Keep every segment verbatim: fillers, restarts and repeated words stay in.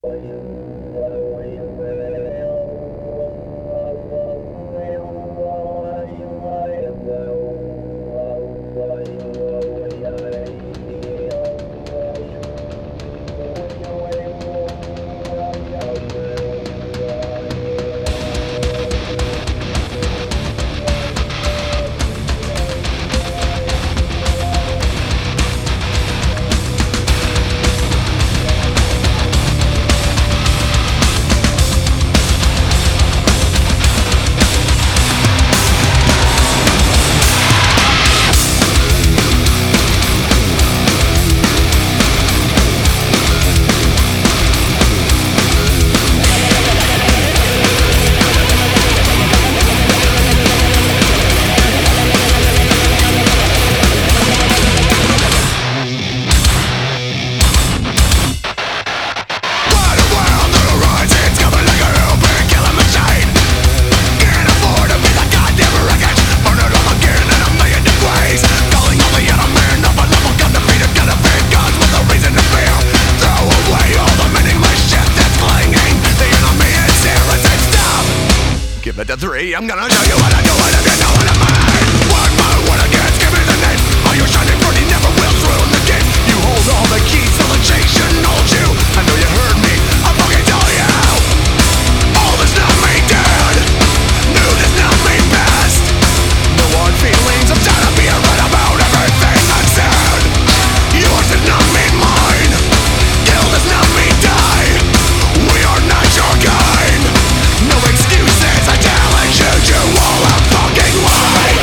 Give it a three, I'm gonna show you what I do, and if you know what I mean. One by one against, give me the name. All your shining fruity never will ruin the game. You hold all the keys, so the chain shouldn't hold you. I know you heard me, I'm fucking telling you. All is not made dead, new does not mean best. No hard feelings, I'm tired of being right about everything I said. Yours does not mean mine, kill does not mean die. We are not your kind, no excuses, I challenge you to all a fucking lie.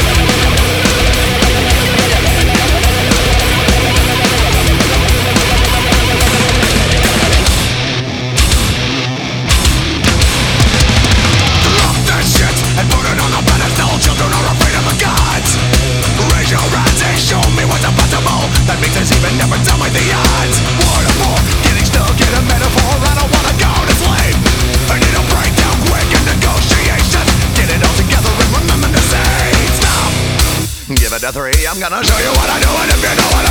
Drop that shit and put it on a pedestal. Children are afraid of the gods. Raise your hands and show me what's impossible. That makes us even never tell me the odds. What a bore, getting stuck in a metaphor. I don't wanna go to sleep. I need a breakdown quick in negotiations. Get it all together and remember to say stop. Give it a three, I'm gonna show you what I do, and if you know what I